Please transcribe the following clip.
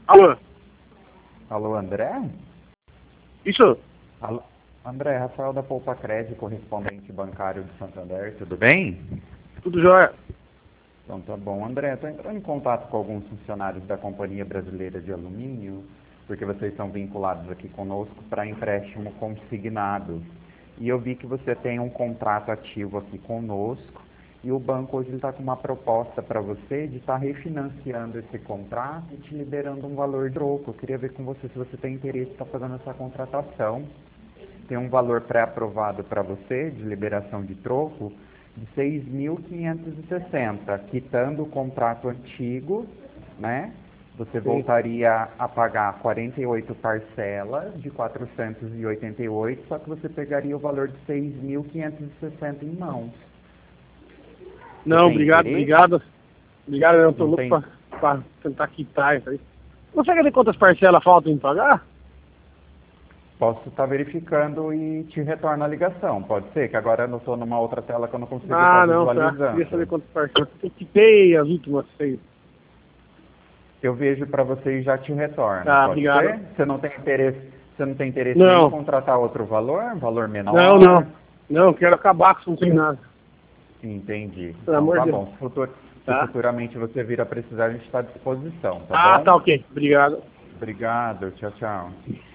Alô? Alô, André? Isso? Alô, André, Rafael da Poupa Crédito, correspondente bancário de Santander, tudo bem? Tudo jóia? Então tá bom. André, estou entrando em contato com alguns funcionários da Companhia Brasileira de Alumínio, porque vocês são vinculados aqui conosco para empréstimo consignado. E eu vi que você tem um contrato ativo aqui conosco, e o banco hoje está com uma proposta para você de estar refinanciando esse contrato e te liberando um valor de troco. Eu queria ver com você se você tem interesse em estar fazendo essa contratação. Tem um valor pré-aprovado para você de liberação de troco de 6.560, quitando o contrato antigo, né? Você voltaria a pagar 48 parcelas de 488, só que você pegaria o valor de 6.560 em mãos. Não, obrigado. Obrigado, eu tô Não louco tem... pra tentar quitar isso aí. Consegue ver quantas parcelas faltam em pagar? Posso estar verificando e te retorno a ligação. Pode ser, que agora eu não estou numa outra tela que eu não consigo estar Não, tá. visualizando. Queria saber quantas parcelas. Eu quitei as últimas 6. Eu vejo para você e já te retorno. Tá, Pode obrigado. ser? Você não tem interesse Não. em contratar outro valor? Valor menor? Não. Não, quero acabar com isso, não tem nada. Entendi. Pelo Então amor tá de bom. Deus. Se Tá? futuramente você vir a precisar, a gente está à disposição, tá bom? Tá ok. Obrigado. Obrigado. Tchau, tchau.